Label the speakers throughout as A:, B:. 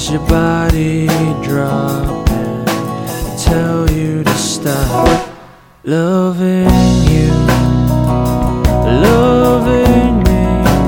A: Watch your body drop and tell you to stop loving you, loving me.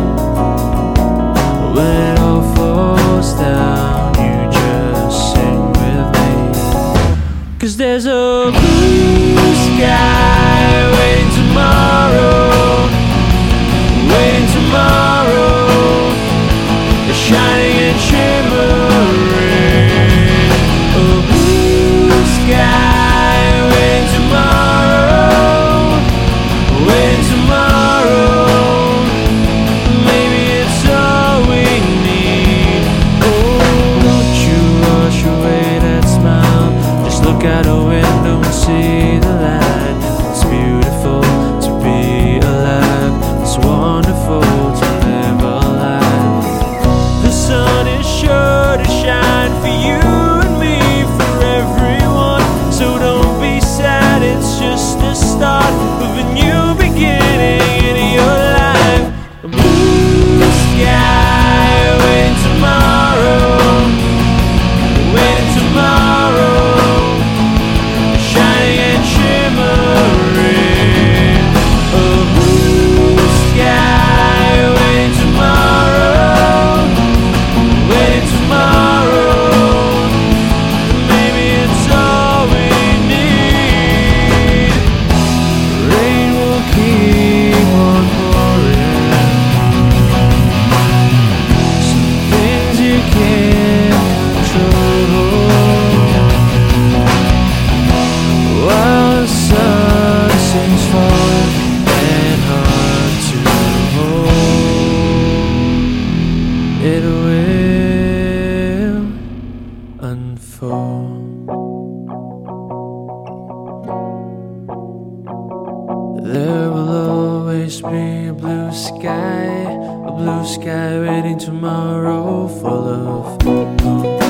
A: When it all falls down, you just sing with me. 'Cause there's a blue sky waiting tomorrow, waiting tomorrow, shining and shimmering. A blue sky waiting tomorrow, waiting tomorrow. Maybe it's all we need. Oh, don't you wash away that smile. Just look out a window and see the light. It's beautiful to be alive. It's wonderful to live a life. The sun is sure to shine for you and me, for everyone. So don't be sad, it's just the start of a new beginning in your life. A blue sky waiting tomorrow, waiting tomorrow, shining and shimmering. A blue sky waiting tomorrow, waiting tomorrow. Maybe it's all we need. Rain will keep on pouring. Some things you can't control. While the sun seems far and hard to hold, it will unfold. There will always be a blue sky waiting tomorrow, full of hope.